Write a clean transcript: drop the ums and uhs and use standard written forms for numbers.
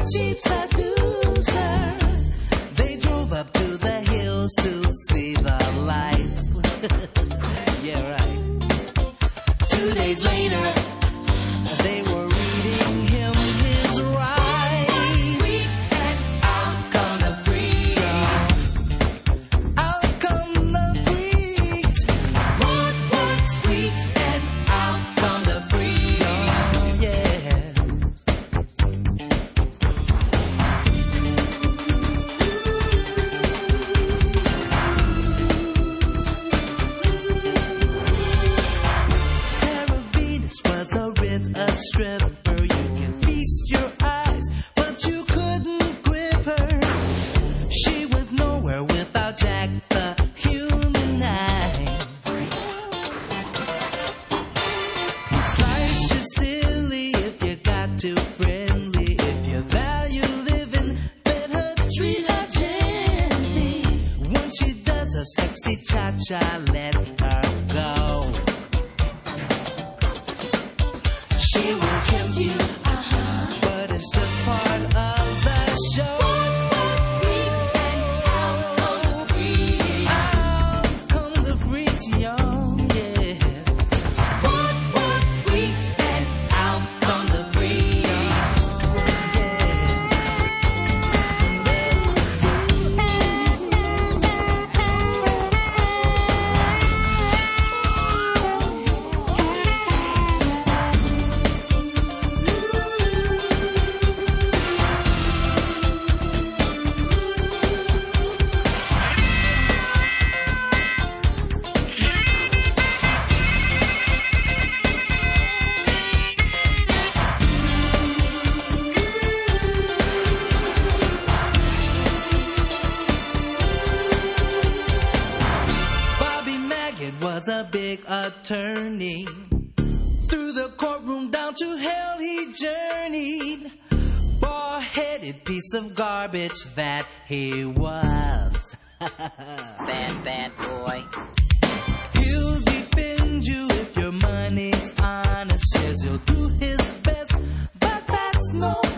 cheap seducer. They drove up to the hills to see the light. Yeah, right. 2 days later, they were reading him his rights. And out come the freaks. Out come the freaks. What squeaks, and out come the freaks. Yeah. Tara Venus was a stripper. You can feast your eyes, but you couldn't grip her. She was nowhere without Jack the human knife. He'd slice you silly if you got too friendly. If you value living, better treat her gently. Once she does a sexy cha-cha, let her go. She will tempt you, but it's just part of the show. What freaks, and out come the freaks. Out come the freaks, y'all, yeah. What squeaks, and out come the freaks. Bobby Maggot was a big attorney. Through the courtroom down to hell he journeyed. Bald-headed piece of garbage that he was. Bad boy. He'll defend you if your money's honest. Says he'll do his best, but that's no